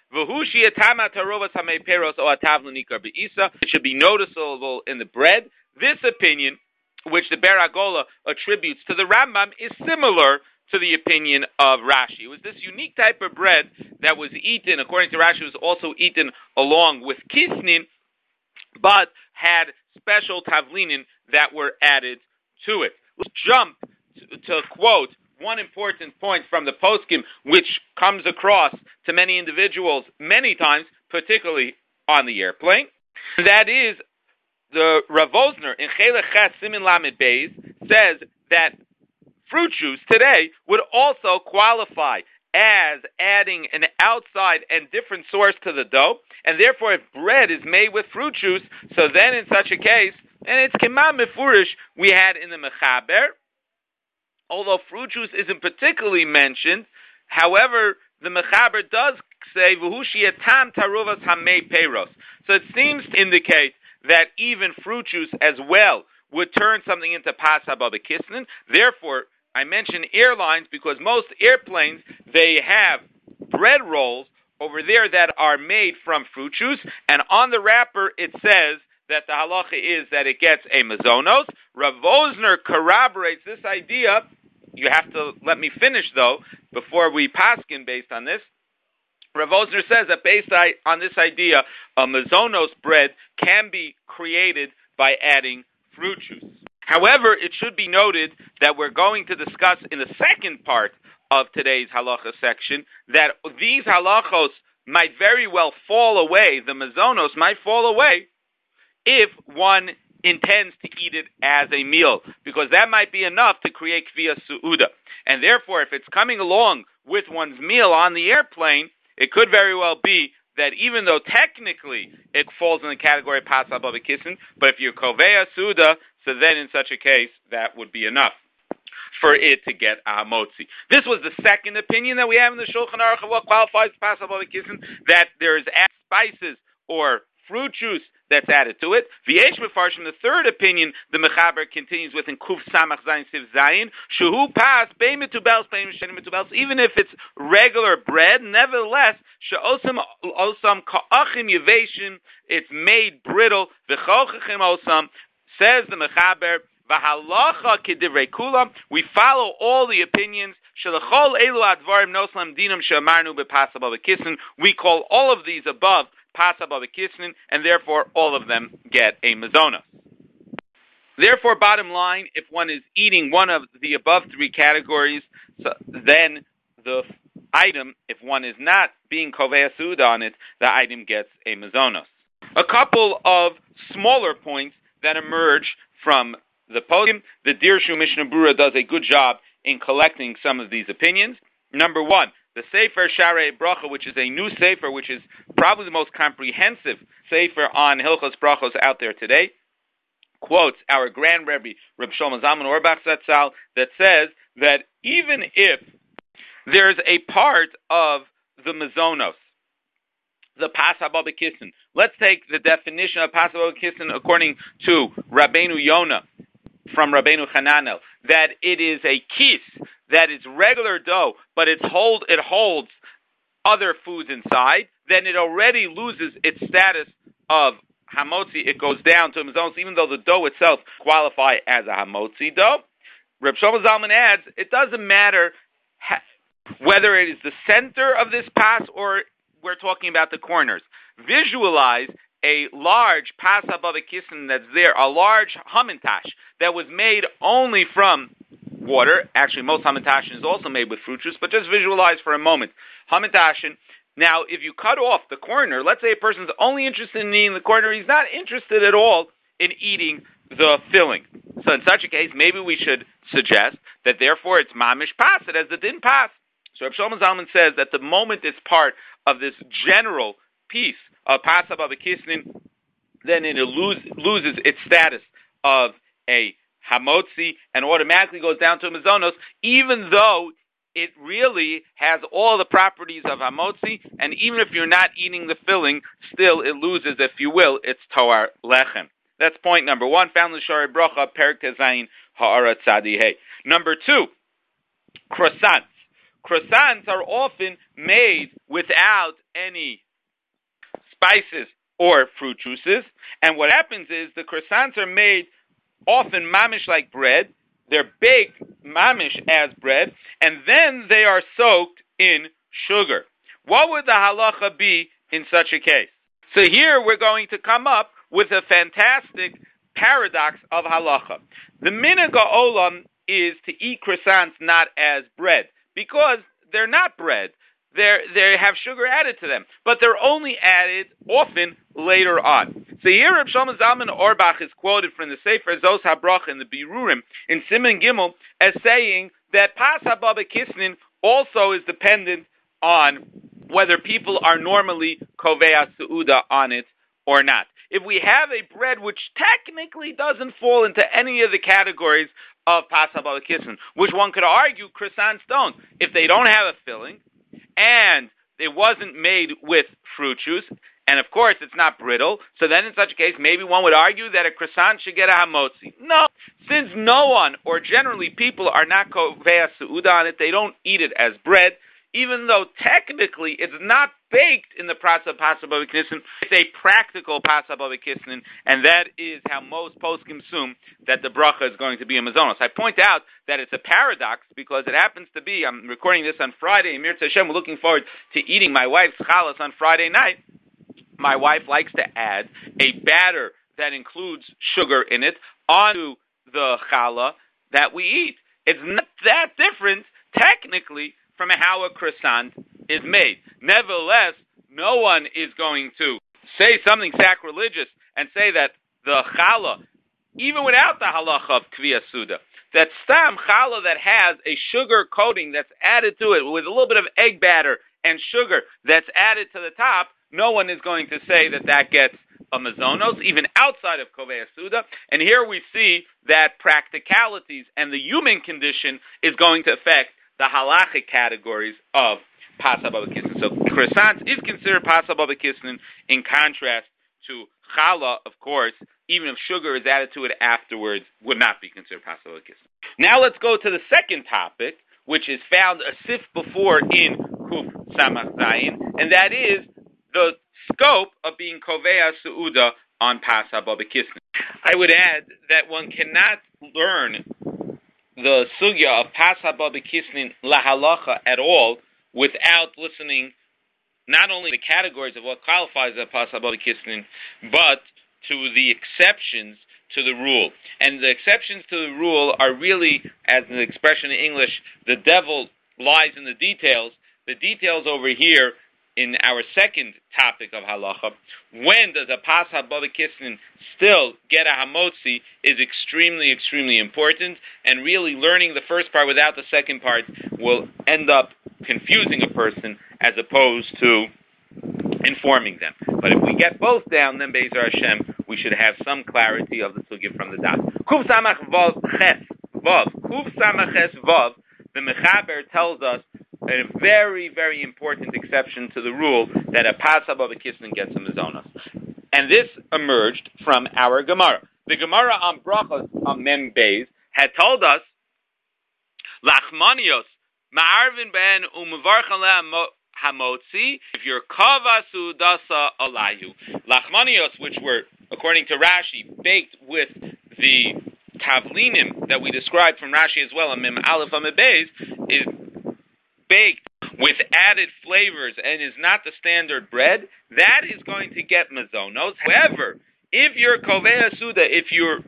It should be noticeable in the bread. This opinion, which the Ber Agola attributes to the Rambam, is similar to the opinion of Rashi. It was this unique type of bread that was eaten, according to Rashi, was also eaten along with kisnin, but had special tavlinin that were added to it. Let's jump to quote one important point from the poskim, which comes across to many individuals many times, particularly on the airplane. That is, the Rav Osner in Chelek Ches Simin Lamed Beis says that fruit juice today would also qualify as adding an outside and different source to the dough, and therefore if bread is made with fruit juice, so then in such a case, and it's Kemam Mefurish we had in the Mechaber, although fruit juice isn't particularly mentioned, however, the Mechaber does say, V'hu taruvas hamei peiros. So it seems to indicate that even fruit juice as well would turn something into pas haba b'kisnin. Therefore, I mention airlines because most airplanes, they have bread rolls over there that are made from fruit juice, and on the wrapper it says that the halacha is that it gets a mazonos. Rav Osner corroborates this idea. You have to let me finish, though, before we paskin based on this. Rav Osner says that based on this idea, a mazonos bread can be created by adding fruit juice. However, it should be noted that we're going to discuss in the second part of today's halacha section that these halachos might very well fall away, the mazonos might fall away, if one intends to eat it as a meal, because that might be enough to create Kviya Su'uda. And therefore, if it's coming along with one's meal on the airplane, it could very well be that even though technically it falls in the category of Pasal Bava Kissin, but if you're Koveya Su'uda, so then in such a case, that would be enough for it to get a hamotzi. This was the second opinion that we have in the Shulchan Aruch of what qualifies Pasal Bava Kissin, that there's spices or fruit juice that's added to it. V'yesh mefarshim, the third opinion, the Mechaber continues with in Kuf Samach Zayin Siv Zayin, Shehu Pas, Bei Metubels, Bei Misheni Metubels, even if it's regular bread, nevertheless, She'osam Osam Ka'achim Yeveshim, it's made brittle, V'chochachim Osam, says the Mechaber, V'halacha Kedivrei Kulam, we follow all the opinions, Shelachol Elu Advarim Noslam Dinam She'amarnu B'Pasal Bava Kissin, we call all of these above Pasal Bava Kissin, and therefore all of them get a mezona. Therefore, bottom line, if one is eating one of the above three categories, so then the item, if one is not being Koveya Su'uda on it, the item gets a mezonos. A couple of smaller points that emerge from the poskim. The Dirshu Mishnah Brura does a good job in collecting some of these opinions. Number one, the Sefer Sharei Bracha, which is a new Sefer, which is probably the most comprehensive Sefer on Hilchos Brachos out there today, quotes our Grand Rebbe, Reb Shlomo Zalman Auerbach Zatzal, that says that even if there's a part of the Mezonos, the Pasal Bava Kissin, let's take the definition of Pasal Bava Kissin according to Rabbeinu Yonah from Rabbeinu Hananel, that it is a kis, that it's regular dough, but it holds other foods inside, then it already loses its status of hamotzi. It goes down to mezons, even though the dough itself qualify as a hamotzi dough. Reb Shlomo Zalman adds, it doesn't matter whether it is the center of this pas or we're talking about the corners. Visualize a large Pasal Bava Kissin that's there, a large hamantash that was made only from water. Actually, most hamantashen is also made with fruit juice, but just visualize for a moment. Hamantashen. Now, if you cut off the corner, let's say a person's only interested in eating the corner, he's not interested at all in eating the filling. So in such a case, maybe we should suggest that therefore it's mamish pas, it has the din pas. So Reb Shlomo Zalman says that the moment it's part of this general piece of Pasal Bava Kissin, then it loses its status of a hamotzi and automatically goes down to a mezonos, even though it really has all the properties of hamotzi, and even if you're not eating the filling, still it loses, if you will, its toar lechem. That's point number one, found in the Sharei Bracha, Perek Tezayin, Ha'ara Tzadi Hey. Number two, croissants. Croissants are often made without any spices or fruit juices, and what happens is the croissants are made often mamish like bread. They're baked mamish as bread, and then they are soaked in sugar. What would the halacha be in such a case? So here we're going to come up with a fantastic paradox of halacha. The minhag ha'olam is to eat croissants not as bread, because they're not bread. They have sugar added to them, but they're only added often later on. So here Reb Shlomo Zalman Auerbach is quoted from the Sefer Zos HaBracha in the Birurim in Siman Gimel as saying that Pasal Bava Kissin also is dependent on whether people are normally Koveya Su'uda on it or not. If we have a bread which technically doesn't fall into any of the categories of Pasal Bava Kissin, which one could argue croissants don't, if they don't have a filling, and it wasn't made with fruit juice, and of course it's not brittle, so then in such a case, maybe one would argue that a croissant should get a hamotzi. No, since no one, or generally people, are not koveya su'uda on it, they don't eat it as bread, even though technically it's not baked in the process of Pasal Bava Kissin, it's a practical Pasal Bava Kissin, and that is how most poskim assume that the bracha is going to be a mazonos. I point out that it's a paradox because it happens to be, I'm recording this on Friday, and Mirza Hashem, we're looking forward to eating my wife's chalas on Friday night. My wife likes to add a batter that includes sugar in it onto the challah that we eat. It's not that different, technically, from how a croissant is made. Nevertheless, no one is going to say something sacrilegious and say that the challah even without the halacha of Kviyas Suda. That stam challah that has a sugar coating that's added to it with a little bit of egg batter and sugar that's added to the top, no one is going to say that that gets a mazonos, even outside of Kovei Suda. And here we see that practicalities and the human condition is going to affect the halachic categories of Pasah Baba Kisnin. So croissants is considered Pasah Baba Kisnin in contrast to challah, of course, even if sugar is added to it afterwards, would not be considered Pasah Baba Kisnin. Now let's go to the second topic, which is found a sif before in Kuf Samach Zayin, and that is the scope of being Kovea Su'uda on Pasah Baba Kisnin. I would add that one cannot learn the sugya of Pasah Baba Kisnin lahalacha at all without listening not only to the categories of what qualifies as Pasah Baba Kisnin, but to the exceptions to the rule. And the exceptions to the rule are really, as an expression in English, the devil lies in the details. The details over here in our second topic of halacha, when does a Pasah Baba Kisnin still get a hamotzi, is extremely, extremely important, and really learning the first part without the second part will end up confusing a person as opposed to informing them. But if we get both down, then Be'ezer Hashem, we should have some clarity of the sugya from the dot. Kuf Samach Vav Ches Vav. Kuf Samach Ches Vav, the Mechaber tells us a very, very important exception to the rule that a Pasah Baba Kisnin gets a Mazonos. And this emerged from our Gemara. The Gemara on Brachos on Mem Beis had told us, Lachmanios, Ma'arvin ben u'mevarch aleh hamotzi, if you're kavasu dasa alayhu. Lachmanios, which were, according to Rashi, baked with the tavlinim that we described from Rashi as well, on Mem Aleph Amud Beis, is baked with added flavors and is not the standard bread, that is going to get mazonos. However, if you're kovea suda, if you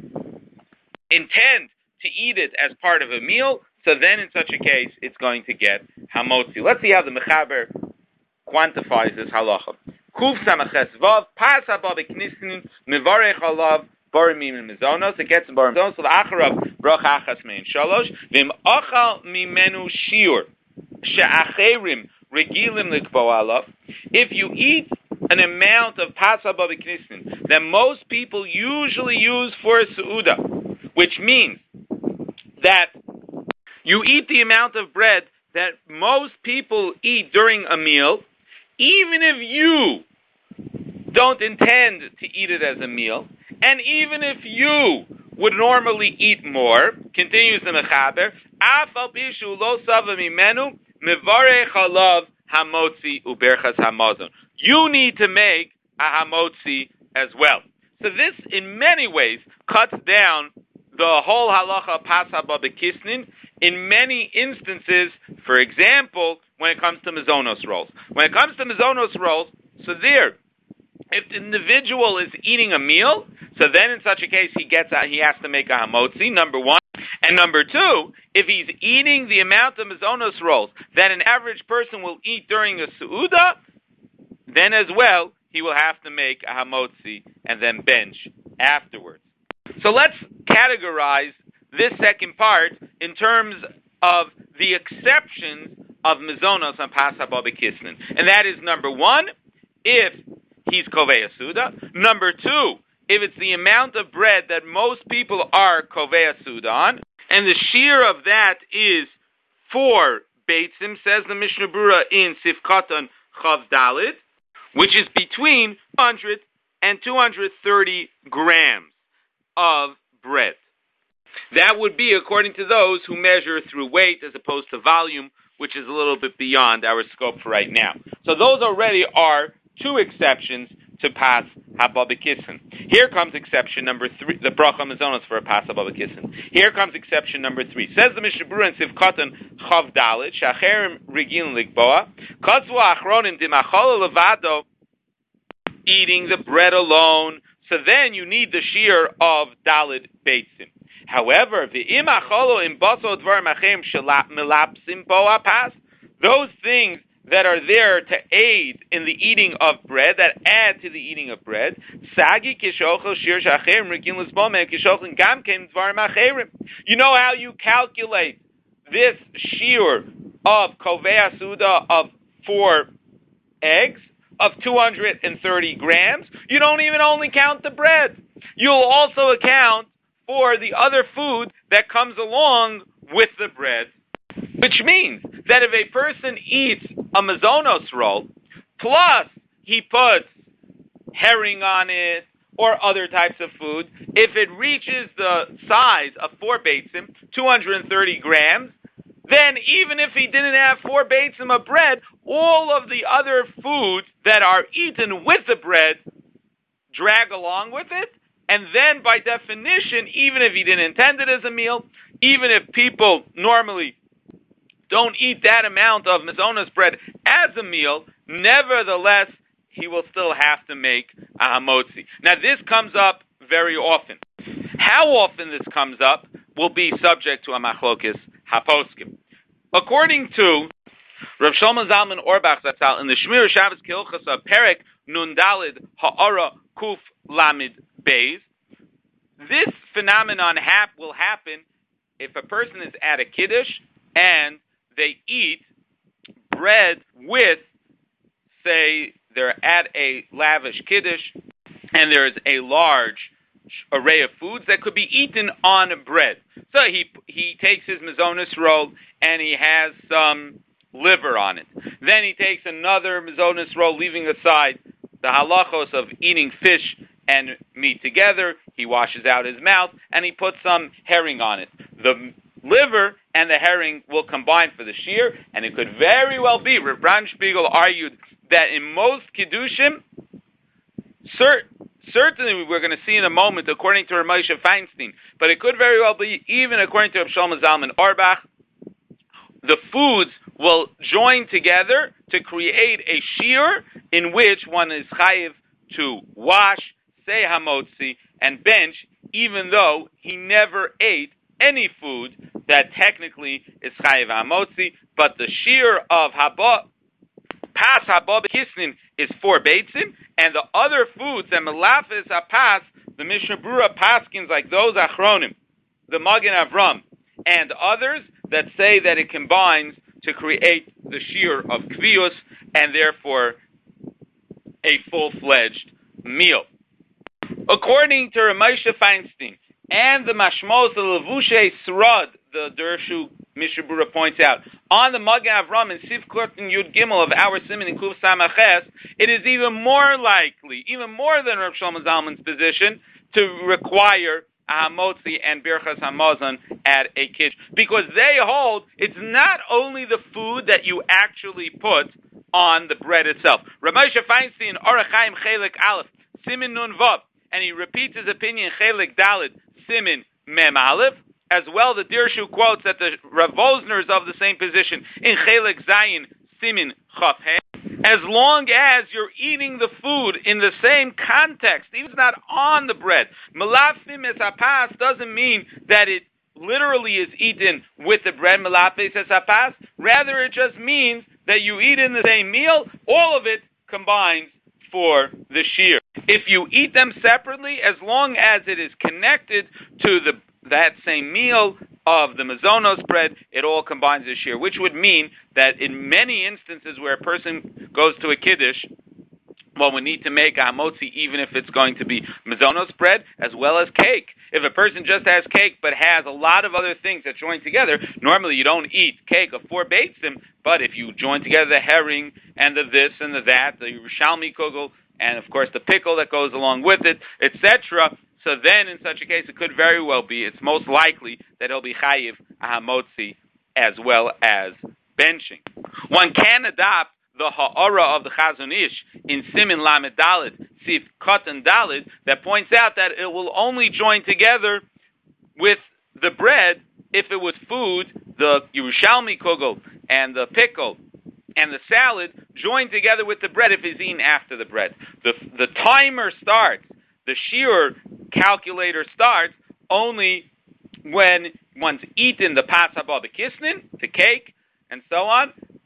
intend to eat it as part of a meal, so then in such a case, it's going to get hamotzi. Let's see how the Mechaber quantifies this halacha. Kuf samaches vav, Pasah Baba Kisnin, mevarech alav, barimim and mizonos, it gets in barim mizonos, so the acharav, brach achas mein shalosh, vim achal mimenu shiur, she'acherim regilim likbo alav, if you eat an amount of Pasah Baba Kisnin that most people usually use for a su'uda, which means that you eat the amount of bread that most people eat during a meal, even if you don't intend to eat it as a meal, and even if you would normally eat more, continues the Mechaber, Afal Pishu lo sava mimenu, mevarech alav hamotzi uberchas hamazon. You need to make a hamotzi as well. So this, in many ways, cuts down the whole halacha Pasah Baba Kisnin in many instances. For example, when it comes to mazonos rolls. When it comes to mazonos rolls, so there, if the individual is eating a meal, so then in such a case he has to make a hamotzi, number one. And number two, if he's eating the amount of mazonos rolls that an average person will eat during a su'uda, then as well, he will have to make a hamotzi and then bench afterwards. So let's categorize this second part in terms of the exceptions of mazonos on Pasah Baba Kisnin. And that is, number one, if he's Kovei Suda. Number two, if it's the amount of bread that most people are Kovei Suda on. And the shear of that is 4 beitzim, says the Mishnah Berurah in Sif Katan Chav Dalid, which is between 100 and 230 grams of bread. That would be according to those who measure through weight as opposed to volume, which is a little bit beyond our scope for right now. So those already are 2 exceptions to Pas HaBaba Kissin. Here comes exception number 3, the Bracha Mazonos for a Pas HaBaba Kissin. Here comes exception number 3. Says the Mishnah Berurah in Sif Katan Chav Dalet, Shacherim Regilin Likboa, Katzvu Achronim Dimachol Levado, eating the bread alone. So then you need the shear of Dalet Beitzim. However, the imacholo in baso dvar machem melapsim boa pas, those things that are there to aid in the eating of bread, that add to the eating of bread. You know how you calculate this shiur of kovei suda of 4 eggs of 230 grams? You don't even only count the bread. You'll also account for the other food that comes along with the bread. Which means that if a person eats a mazonos roll, plus he puts herring on it or other types of food, if it reaches the size of 4 beitzim, 230 grams, then even if he didn't have 4 beitzim of bread, all of the other foods that are eaten with the bread drag along with it. And then by definition, even if he didn't intend it as a meal, even if people normally don't eat that amount of mazonos bread as a meal, nevertheless, he will still have to make a hamotzi. Now, this comes up very often. How often this comes up will be subject to a machlokes haposkim. According to Rav Shlomo Zalman Auerbach Zatzal in the Shmir Shabbos Kehilchos of Perek Nun Dalid Ha'ara Kuf Lamid Beis, this phenomenon will happen if a person is at a kiddush and they eat bread with, say, they're at a lavish kiddush and there's a large array of foods that could be eaten on bread. So he takes his mazonos roll and he has some liver on it. Then he takes another mazonos roll, leaving aside the halachos of eating fish and meat together. He washes out his mouth and he puts some herring on it. The liver and the herring will combine for the shear, and it could very well be, Rav Brandspiegel argued that in most kiddushim, certainly we're going to see in a moment, according to Rav Moshe Feinstein, but it could very well be, even according to Rav Shlomo Zalman Auerbach, the foods will join together to create a shear in which one is chayiv to wash, say hamotzi, and bench, even though he never ate any food that technically is chayiv hamotzi, but the shear of pas haba b'kisnin is 4 beitzim, and the other foods that melafis hapas, the Mishnah Brura paskins like those achronim, the Magen Avram, and others that say that it combines to create the shear of kvius and therefore a full-fledged meal. According to Rav Moshe Feinstein and the Mashmos of Levushe Srad, the Dershu Mishnah Brura points out, on the Magen Avram and Sif Kurtin Yud Gimel of our Siman in Kuf Samaches, it is even more likely, even more than Rav Shlomo Zalman's position, to require a hamotzi and birchas hamazon at a kiddush, because they hold it's not only the food that you actually put on the bread itself. Rav Moshe Feinstein, Orach Chaim Chelik Aleph, Simin Nun Vav, and he repeats his opinion, Chelik Dalid, Simin Mem Aleph. As well, the Dirshu quotes that the Rav Vosner is of the same position in Chelik Zayin, Simin Chaf He. As long as you're eating the food in the same context, even if it's not on the bread, Melafim es hapas doesn't mean that it literally is eaten with the bread, Melafim es hapas. Rather, it just means that you eat in the same meal, all of it combines for the shear. If you eat them separately, as long as it is connected to that same meal of the mazonos bread, it all combines as shear, which would mean that in many instances where a person goes to a kiddush, well, we need to make a hamotzi even if it's going to be mazonos bread as well as cake. If a person just has cake but has a lot of other things that join together, normally you don't eat cake of 4 beitzim, but if you join together the herring and the this and the that, the Yerushalmi kugel, and of course the pickle that goes along with it, etc., so then in such a case it could very well be, it's most likely that it'll be chayiv a hamotzi as well as benching. One can adopt the ha'ara of the Chazon Ish in Simin Lamed Daled, Sif Katan Daled, that points out that it will only join together with the bread if it was food, the Yerushalmi kugel and the pickle and the salad join together with the bread if it's eaten after the bread. The timer starts, the shear calculator starts only when one's eaten the pas haba b'kisnin, the cake, and so on,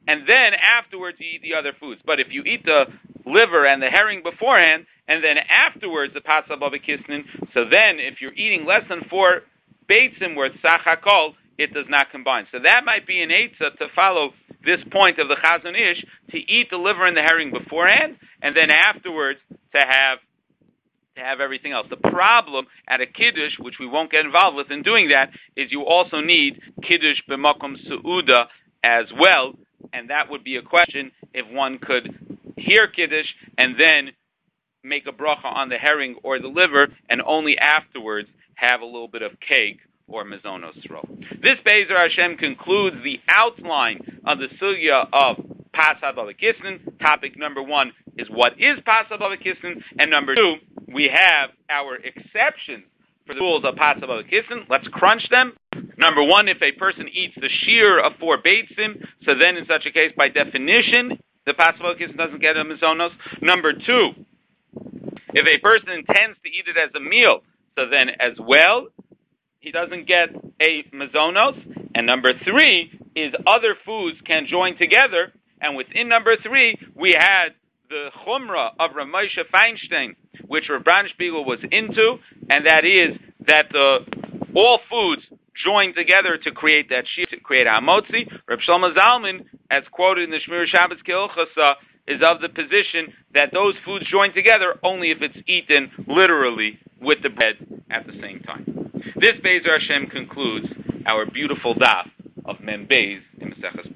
and then afterwards you eat the other foods. But if you eat the liver and the herring beforehand, and then afterwards the patzah bava kisnin, so then if you're eating less than 4 beitzim worth sachakol, it does not combine. So that might be an eitzah to follow this point of the Chazon Ish, to eat the liver and the herring beforehand, and then afterwards to have everything else. The problem at a kiddush, which we won't get involved with in doing that, is you also need kiddush b'makom su'uda as well, and that would be a question if one could hear kiddush and then make a bracha on the herring or the liver, and only afterwards have a little bit of cake or mazonos roll. This Be'ezer Hashem concludes the outline of the sugya of Pascha Bava Kisnin. Topic number 1 is what is Pascha Bava Kisnin, and number 2, we have our exceptions for the rules of Pascha Bava Kisnin. Let's crunch them. Number 1, if a person eats the shear of 4 beitzim, so then in such a case, by definition, the Pascha Bava Kisnin doesn't get a mazonos. Number 2, if a person intends to eat it as a meal, so then as well, he doesn't get a mazonos. And number 3 is other foods can join together. And within number 3, we had the chumrah of Rav Moshe Feinstein, which Rav Brandspiegel was into, and that is that all foods join together to create that shear, to create hamotzi. Rav Shlomo Zalman, as quoted in the Shmir Shabbos Kehilchasa, is of the position that those foods join together only if it's eaten literally with the bread at the same time. This Be'ezer Hashem concludes our beautiful daf of Mem Beis in Maseches